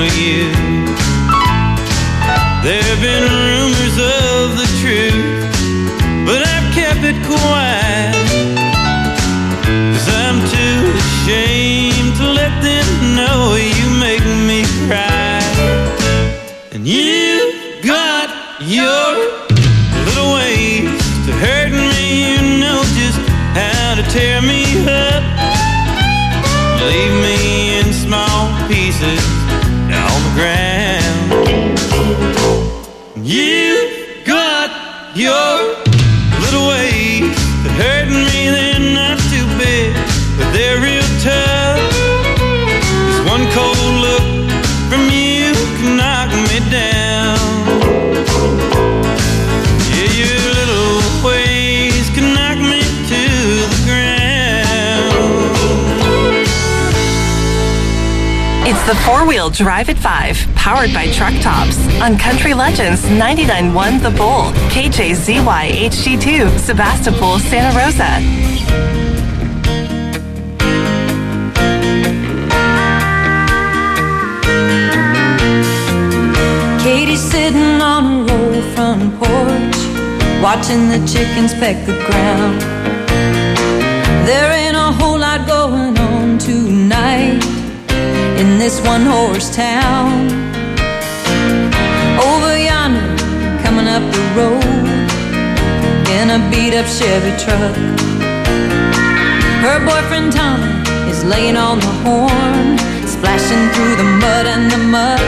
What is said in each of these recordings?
you. There have been rumors of the truth, but I've kept it quiet, 'cause I'm too ashamed to let them know you make me cry. And you've got your little ways to hurt me, you know just how to tear me up. Leave me in small pieces on the ground. You've got your little ways to hurt me, they're not too big, but they're real tough. Just one cold look from you can knock me down. Yeah, your little ways can knock me to the ground. It's the four-wheel Drive at 5, powered by Truck Tops on Country Legends 99.1 The Bull, KJZY HD2, Sebastopol, Santa Rosa. Katie's sitting on her old front porch, watching the chickens peck the ground. There ain't a whole lot going on tonight in this one-horse town. Over yonder, coming up the road in a beat-up Chevy truck, her boyfriend Tommy is laying on the horn, splashing through the mud and the muck.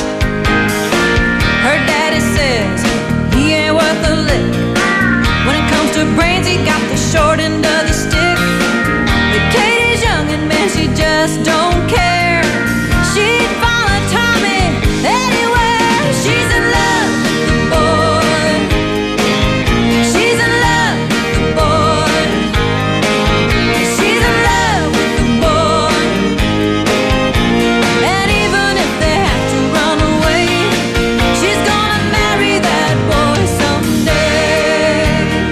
Her daddy says he ain't worth a lick. When it comes to brains, he got the short end of the stick. But Katie's young and man, she just don't care. She'd follow Tommy anywhere. She's in love with the boy. She's in love with the boy. She's in love with the boy. And even if they have to run away, she's gonna marry that boy someday.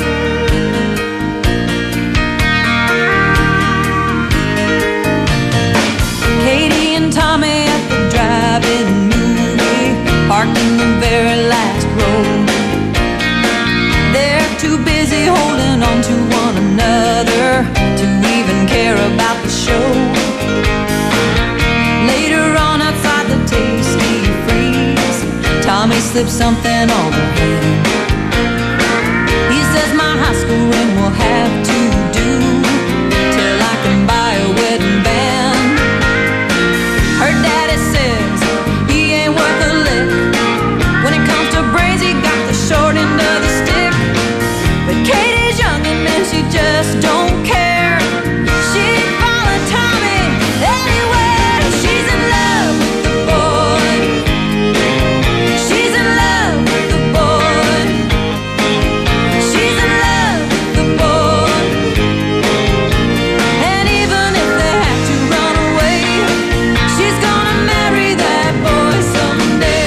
Katie and Tommy at the drive-in movie, parked in the very last row. They're too busy holding on to one another to even care about the show. Later on outside the Tasty Freeze, Tommy slips something on her hand. He says my high school ring will have to do till I can buy a wedding band. Her daddy says he ain't worth a lick. When it comes to brains, he got the short end of the stick. But Katie's young and man, she just don't care. She'd follow Tommy anywhere. She's in love with the boy. She's in love with the boy. She's in love with the boy. And even if they have to run away, she's gonna marry that boy someday.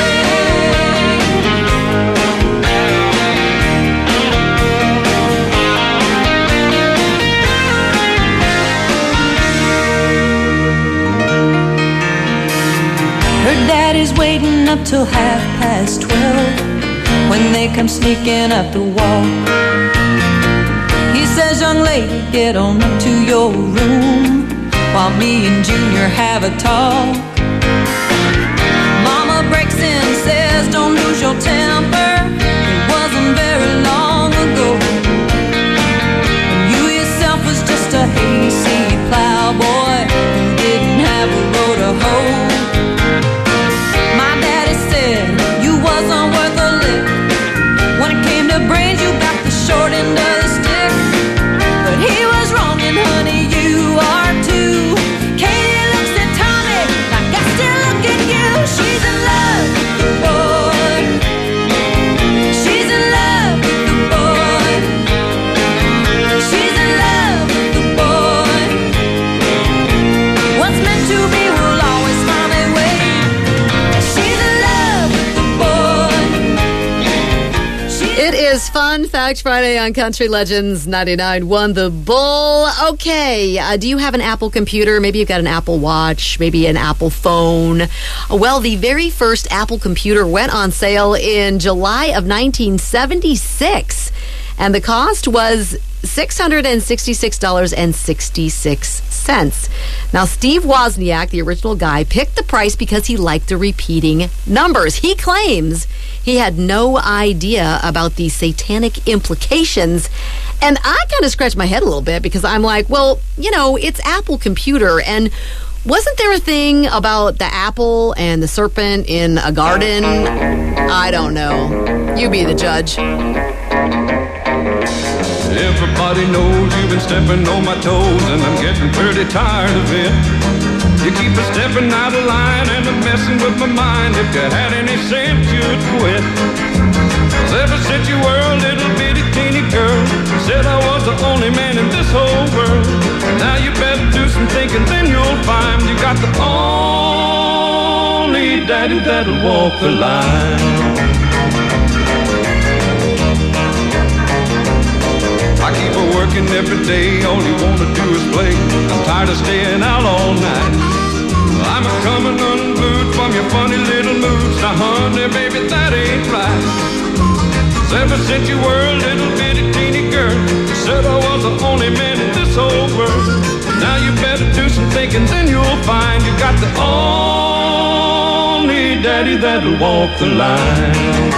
Her daddy's waiting up till 12:30 when they come sneaking up the walk. He says, young lady, get on up to your room while me and Junior have a talk. Mama breaks in, says, don't lose your temper. It wasn't very long ago when you yourself was just a hayseed plowboy who didn't have a row to hoe. My daddy said you wasn't worth a lick. When it came to brains, you got the short end of the stick. But he was wrong, and honey, you are too. Katie looks at Tommy like is Fun Fact Friday on Country Legends 99.1 The Bull. Okay, do you have an Apple computer? Maybe you've got an Apple Watch, maybe an Apple phone. Well, the very first Apple computer went on sale in July of 1976, and the cost was $666.66. Now, Steve Wozniak, the original guy, picked the price because he liked the repeating numbers. He claims he had no idea about the satanic implications. And I kind of scratched my head a little bit because I'm like, well, you know, it's Apple computer. And wasn't there a thing about the apple and the serpent in a garden? I don't know. You be the judge. Everybody knows you've been stepping on my toes, and I'm getting pretty tired of it. You keep a stepping out of line and I'm messing with my mind. If you had any sense, you'd quit. 'Cause ever since you were a little bitty teeny girl, you said I was the only man in this whole world. Now you better do some thinking, then you'll find you got the only daddy that'll walk the line. I keep her working every day, all you wanna do is play. I'm tired of staying out all night. I'm a coming unglued from your funny little moods. Now honey, baby, that ain't right. 'Cause ever since you were a little bitty teeny girl, you said I was the only man in this whole world. Now you better do some thinking, then you'll find you got the only daddy that'll walk the line.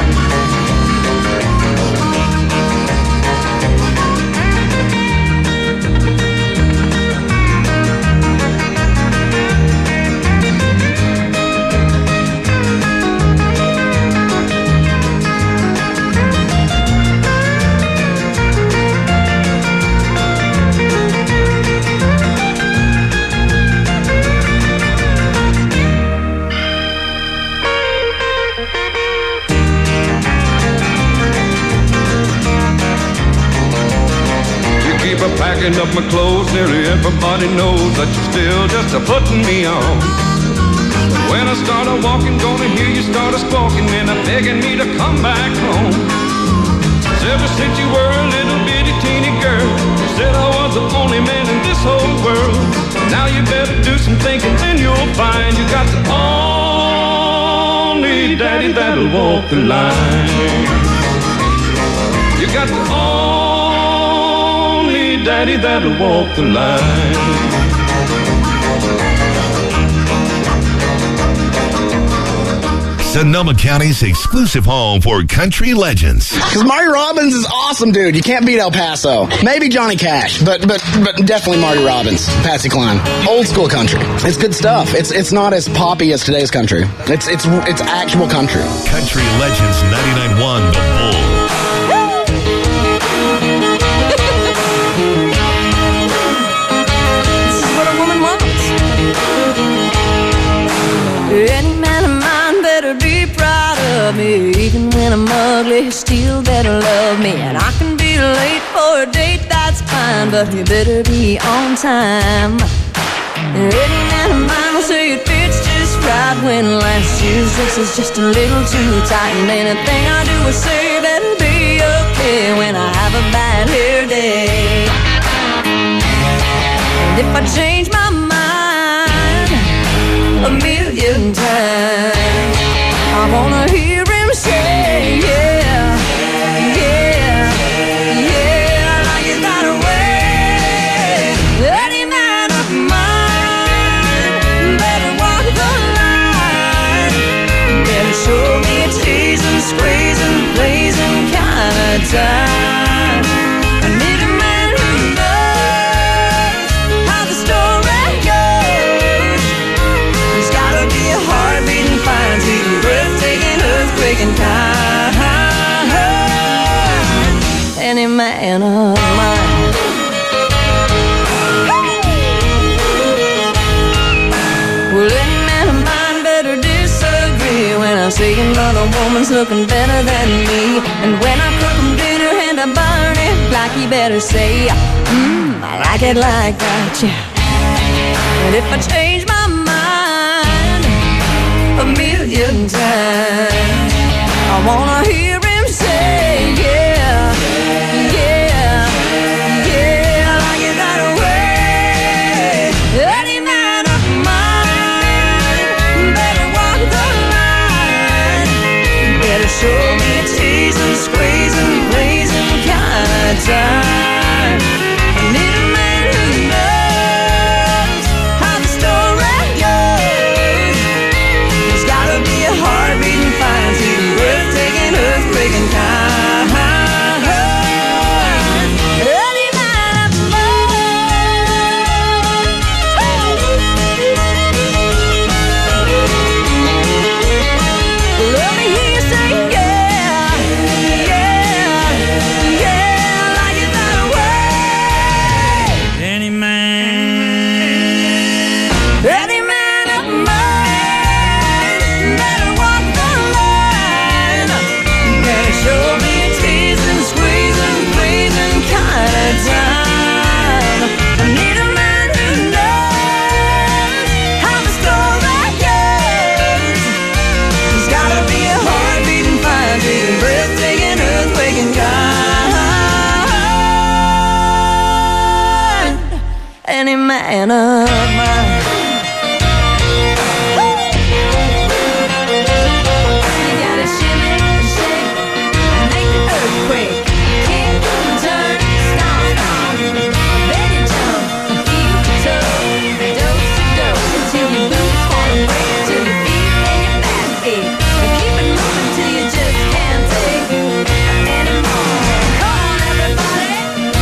Packing up my clothes, nearly everybody knows that you're still just a-putting me on. But when I start a-walking, gonna hear you start a-squawking and begging me to come back home. 'Cause ever since you were a little bitty teeny girl, you said I was the only man in this whole world. Now you better do some thinking, then you'll find you got the only daddy that'll walk the line. You got the daddy that'll walk the line. Sonoma County's exclusive home for country legends. Because Marty Robbins is awesome, dude. You can't beat El Paso. Maybe Johnny Cash, but definitely Marty Robbins, Patsy Cline. Old school country. It's good stuff. It's not as poppy as today's country. It's actual country. Country Legends 99.1 The Bull. Any man of mine better be proud of me. Even when I'm ugly, he still better love me. And I can be late for a date, that's fine, but you better be on time. Any man of mine will say it fits just right when last year's dress is just a little too tight. And anything I do or say better be okay when I have a bad hair day. And if I change my mind a million times, I wanna hear him say, yeah, yeah, yeah, like it that way. Any man of mine better walk the line. Better show me a teasing, squeezing, blazing kind of time. I need a man who knows how the story goes. There's gotta be a heart beating fine to you, breathtaking, earthquaking kind. Any man of mine. Well, any man of mine better disagree when I say another woman's looking better than me. And when I cook him dinner and I burn it, like he better say, I like it like that, yeah. And if I change my mind a million times, I wanna hear him say, yeah, Anna mine. You gotta shimmy and shake and make the earthquake. Kick and turn, stomp, stomp. Then you jump and feel the tug. Dose until your boots wanna break, till your feet and your back ache. But keep it moving till you just can't take anymore. Come on, everybody.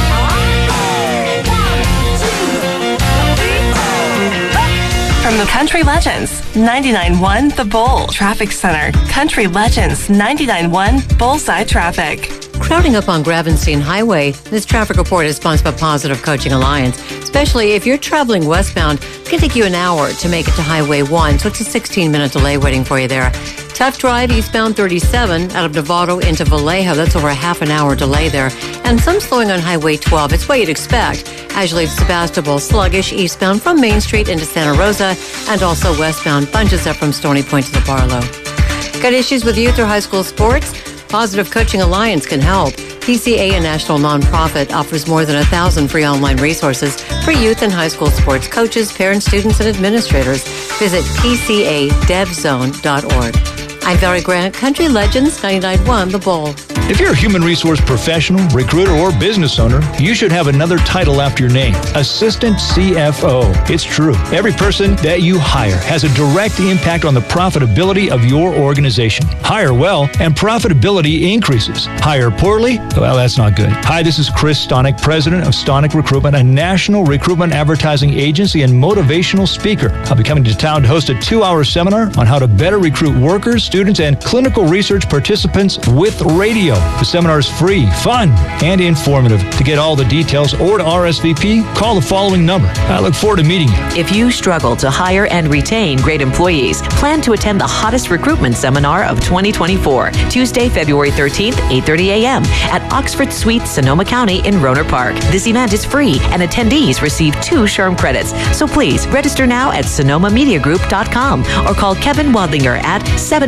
From the Country Legends, 99.1 The Bull Traffic Center. Country Legends, 99.1 Bullseye Traffic. Crowding up on Gravenstein Highway, this traffic report is sponsored by Positive Coaching Alliance. Especially if you're traveling westbound, it can take you an hour to make it to Highway 1, so it's a 16-minute delay waiting for you there. Tough drive eastbound 37 out of Novato into Vallejo. That's over a half an hour delay there. And some slowing on Highway 12. It's what you'd expect. As you leave Sebastopol, sluggish eastbound from Main Street into Santa Rosa, and also westbound bunches up from Stony Point to the Barlow. Got issues with youth or high school sports? Positive Coaching Alliance can help. PCA, a national nonprofit, offers more than 1,000 free online resources for youth and high school sports coaches, parents, students, and administrators. Visit pcadevzone.org. I'm Valerie Grant, Country Legends 99.1 The Bull. If you're a human resource professional, recruiter, or business owner, you should have another title after your name, Assistant CFO. It's true. Every person that you hire has a direct impact on the profitability of your organization. Hire well, and profitability increases. Hire poorly? Well, that's not good. Hi, this is Chris Stonick, president of Stonick Recruitment, a national recruitment advertising agency and motivational speaker. I'll be coming to town to host a 2-hour seminar on how to better recruit workers, students, and clinical research participants with radio. The seminar is free, fun, and informative. To get all the details or to RSVP, call the following number. I look forward to meeting you. If you struggle to hire and retain great employees, plan to attend the hottest recruitment seminar of 2024, Tuesday, February 13th, 8:30 a.m. at Oxford Suite, Sonoma County in Rohnert Park. This event is free, and attendees receive 2 SHRM credits. So please register now at sonomamediagroup.com or call Kevin Wadlinger at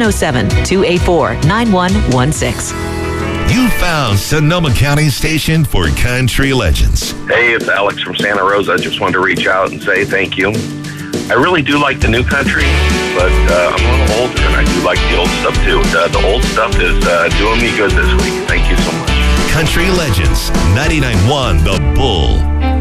707-284-9116. You found Sonoma County's station for Country Legends. Hey, it's Alex from Santa Rosa. I just wanted to reach out and say thank you. I really do like the new country, but I'm a little older and I do like the old stuff too. The old stuff is doing me good this week. Thank you so much. Country Legends, 99.1 The Bull.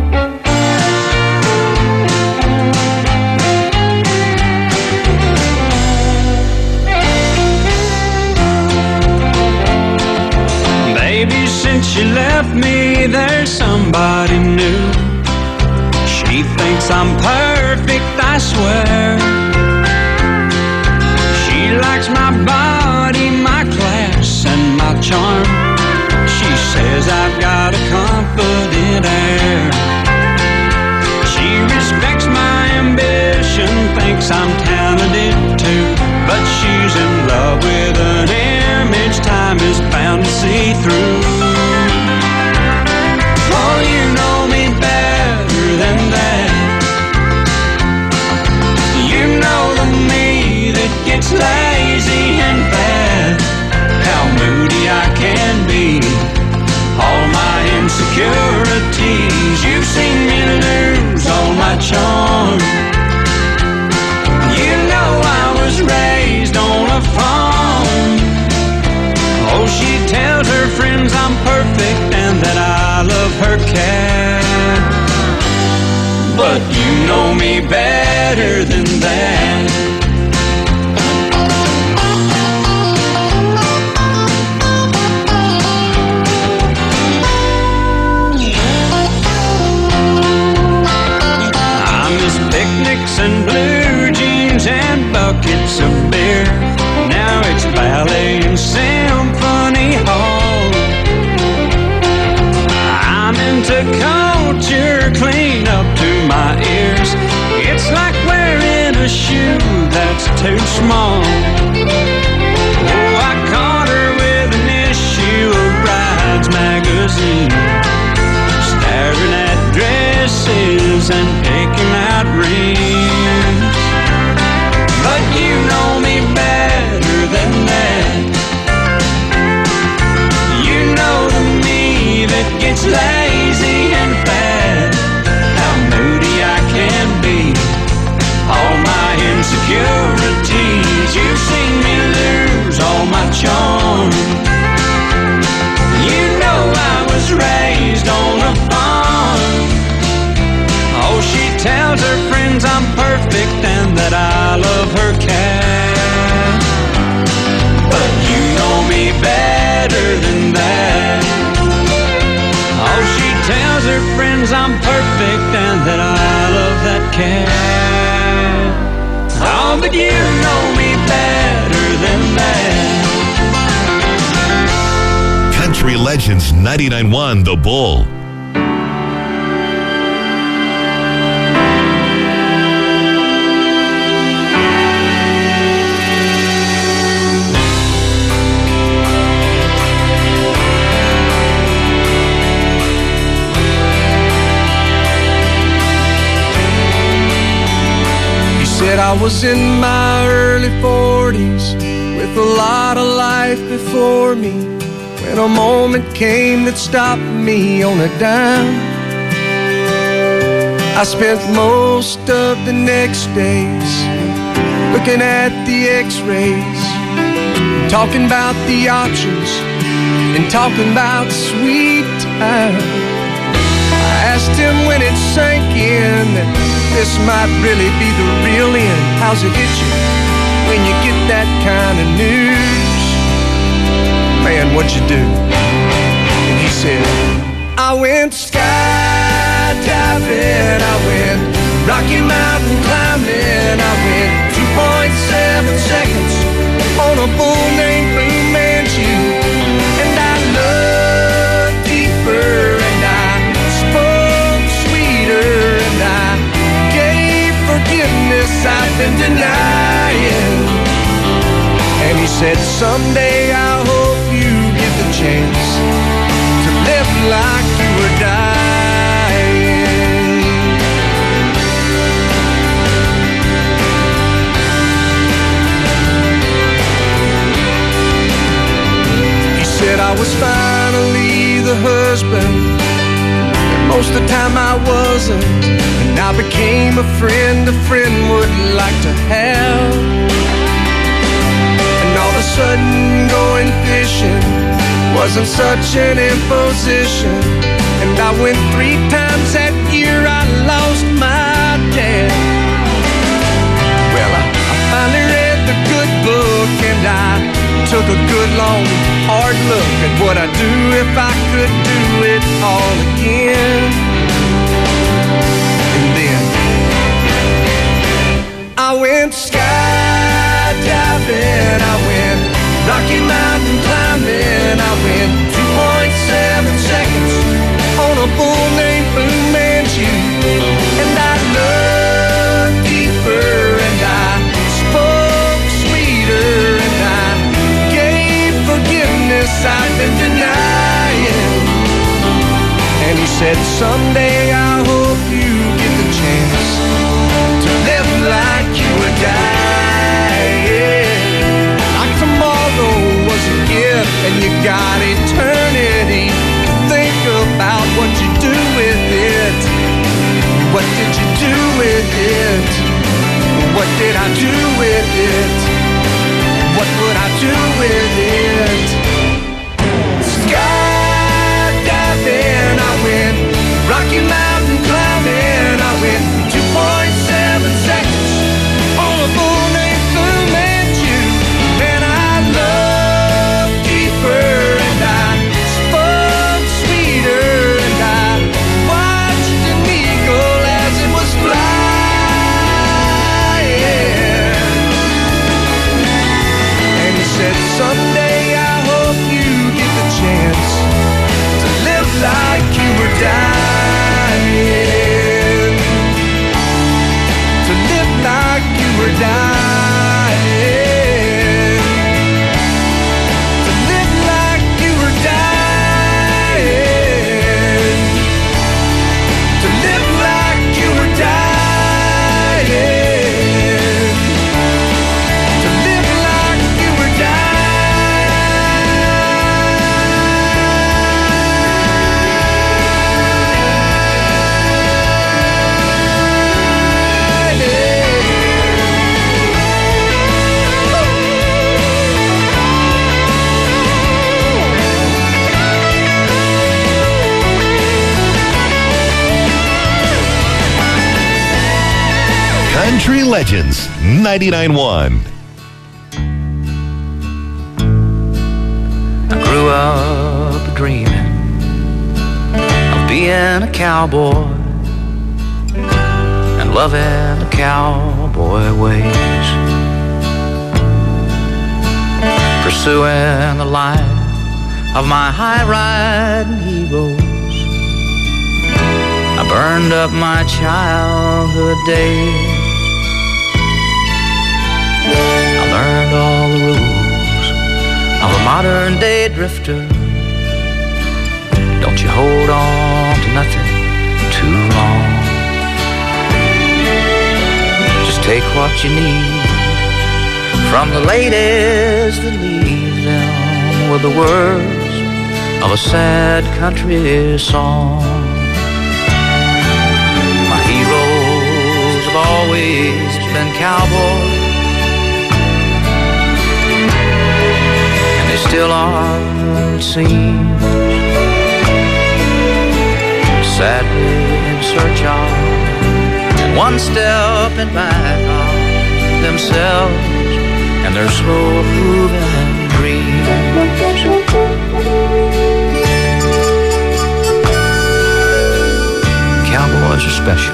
Baby, since you left me, there's somebody new. She thinks I'm perfect, I swear. She likes my body, my class, and my charm. She says I've got a confident air. She respects my ambition, thinks I'm talented too. But she's in love with an image time is bound to see through. Oh, you know me better than that. You know the me that gets lazy and bad. How moody I can be, all my insecurities. You've seen me lose all my charm. You know I was raised on a farm. Oh, she tells her friends I'm perfect and that I love her cat. But you know me better than that. I miss picnics and blue jeans and buckets of beer. Now it's ballet and symphony hall. I'm into culture clean up to my ears. It's like wearing a shoe Legends 99.1 The Bull. Said I was in my early 40s with a lot of life before me when a moment came that stopped me on a dime. I spent most of the next days looking at the x-rays, talking about the options and talking about sweet time. I asked him when it sank in that this might really be the real end. How's it hit you when you get that kind of news? Man, what'd you do? And he said, I went skydiving, I went Rocky Mountain climbing, I went 2.7 seconds on a bull named Fu Manchu. And I looked deeper and I spoke sweeter and I gave forgiveness I've been denying. And he said, someday I hope you get the chance to live like you were dying. He said I was finally the husband, and most of the time I wasn't. And I became a friend would like to have. And all of a sudden going fishing wasn't such an imposition. And I went 3 times that year, I lost my dad. Well, I finally read the good book and I took a good long hard look at what I'd do if I could do it all again. And then I went skydiving, I went Rocky Mountain climbing, I went 2.7 seconds on a bull named Fu Manchu. And I looked deeper and I spoke sweeter and I gave forgiveness I'd been denying. And he said, someday I hope you get the chance to live like you were dying. Like tomorrow was a gift and you got eternity to think about what you do with it. What did you do with it? What did I do with it? What would I do with it? Skydiving, I went Rocky Mountain climbing, I went 2.7 seconds on a bull named Fu Manchu. And I looked deeper and I spoke sweeter and I watched an eagle as it was flying. And he said, someday I hope you get the chance to live like you were dying. To live like you were dying. To live like you were dying. To live like you were dying. To live like you were Country Legends 99.1. I grew up dreaming of being a cowboy and loving the cowboy ways, pursuing the life of my high-riding heroes. I burned up my childhood days. I learned all the rules of a modern-day drifter. Don't you hold on to nothing too long. Just take what you need from the ladies that leave them with the words of a sad country song. My heroes have always been cowboys, and they still are, it seems, sadly in search of, and one step in back of themselves and their slow-moving dreams. Cowboys are special,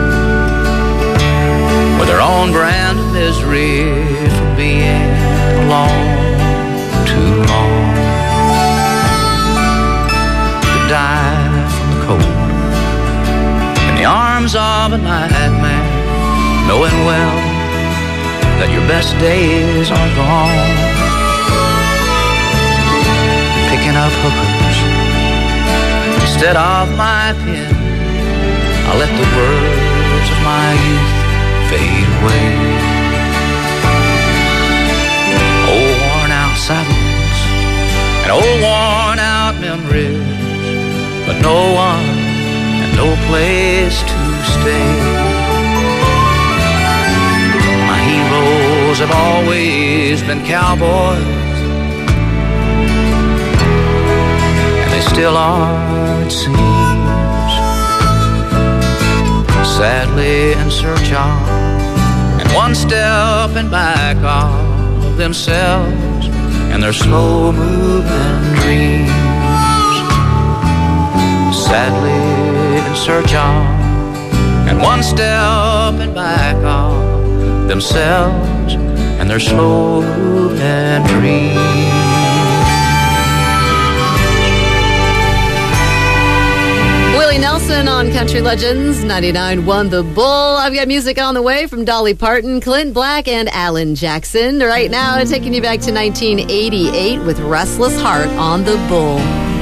with their own brand of misery from being alone too long. To die from the cold in the arms of a nightmare, knowing well that your best days are gone. Picking up hookers instead of my pen, I let the words of my youth fade away. Old worn out saddles and old worn out memories, but no one and no place to stay. Have always been cowboys, and they still are, it seems, sadly in search of, and one step in back of themselves and their slow-moving dreams. Sadly in search of, and one step in back of themselves and their slow-moving dreams. Willie Nelson on Country Legends 99.1 The Bull. I've got music on the way from Dolly Parton, Clint Black, and Alan Jackson. Right now, taking you back to 1988 with Restless Heart on The Bull.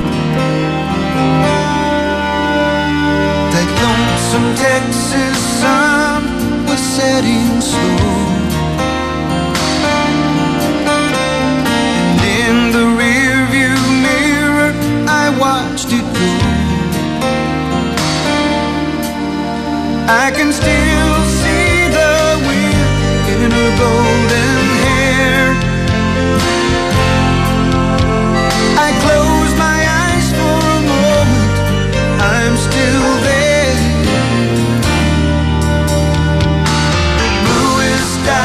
That lonesome Texas sun was setting slow, and in the rearview mirror I watched it go. I can still see the wind in her golden hair. I close my eyes for a moment, I'm still there. Bluest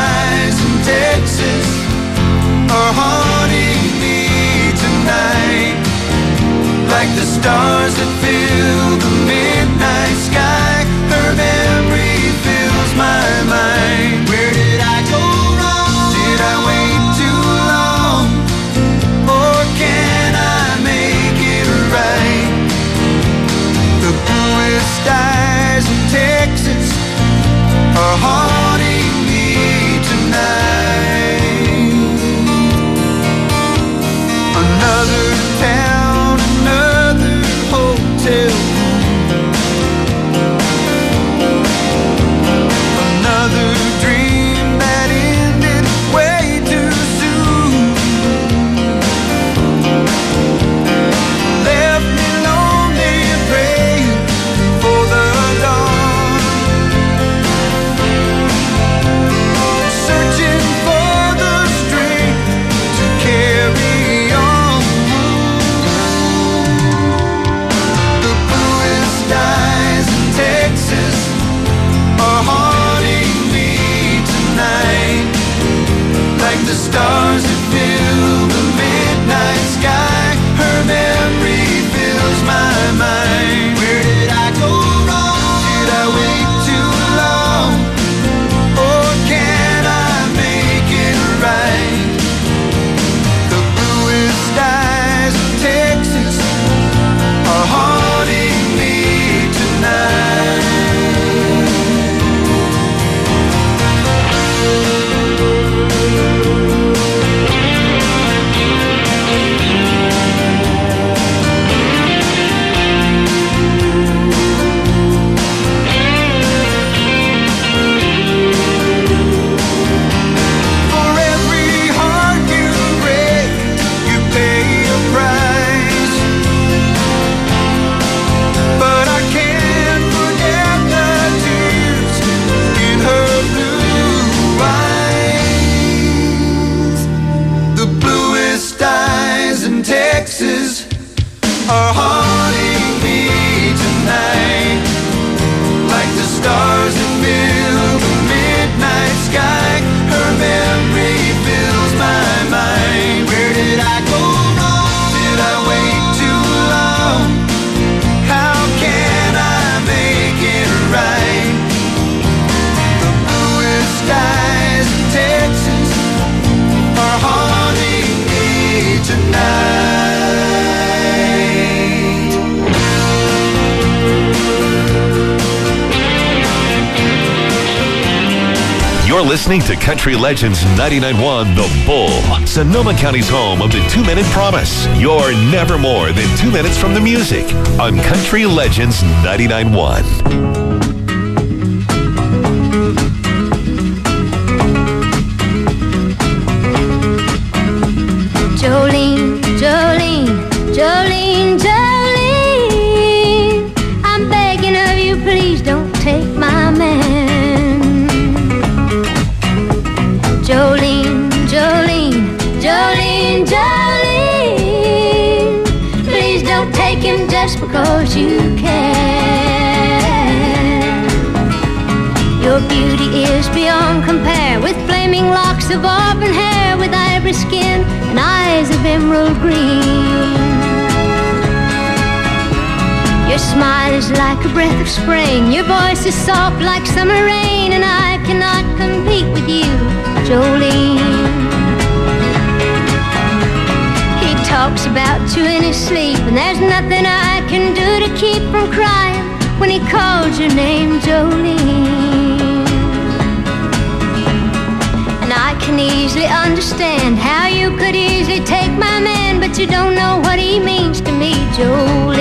Texas are haunting me tonight, like the stars that fill the midnight sky. Her memory fills my mind. Where did I go wrong? Did I wait too long? How can I make it right? The bluest skies in Texas are haunting me tonight. You're listening to Country Legends 99.1 The Bull, Sonoma County's home of the 2-Minute Promise. You're never more than 2 minutes from the music on Country Legends 99.1. Jolene, Jolene, Jolene, Jolene, I'm begging of you, please don't take my man. Jolene, Jolene, Jolene, Jolene, please don't take him just because you can. Your beauty is beyond compare, with flaming locks of auburn hair, with ivory skin and eyes of emerald green. Your smile is like a breath of spring, your voice is soft like summer rain, and I cannot compete with you, Jolene. He talks about you in his sleep, and there's nothing I can do to keep from crying when he calls your name, Jolene. And I can easily understand how you could easily take my man, but you don't know what he means to me, Jolene.